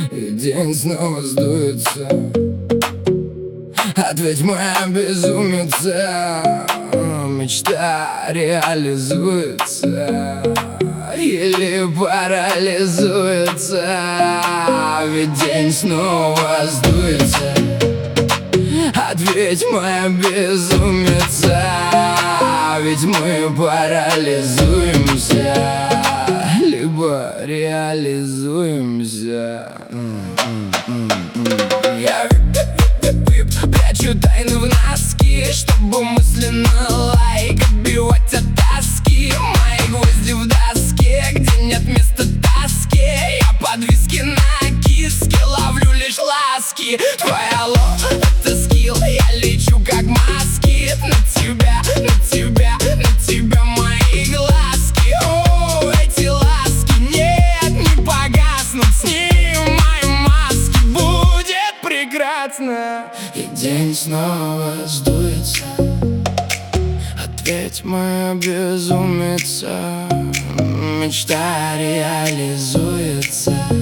и день снова сдуется. Ответь, моя безумица, мечта реализуется или парализуется, ведь день снова сдуется. Ответь, моя безумица, ведь мы парализуемся либо реализуемся. Я прячу тайны в носки, чтобы мысленно лайк отбивать от тоски. Мои гвозди в доске, где нет места тоске. Я под виски на киске ловлю лишь ласки. Твоя ложь — это скилл, я лечу как москит. На тебя, на тебя, на тебя мои глазки. О, эти ласки, нет, не погаснут. Снимай маски, будет прекрасно, и день снова сдуется. Ответь, моя безумица, мечта реализуется.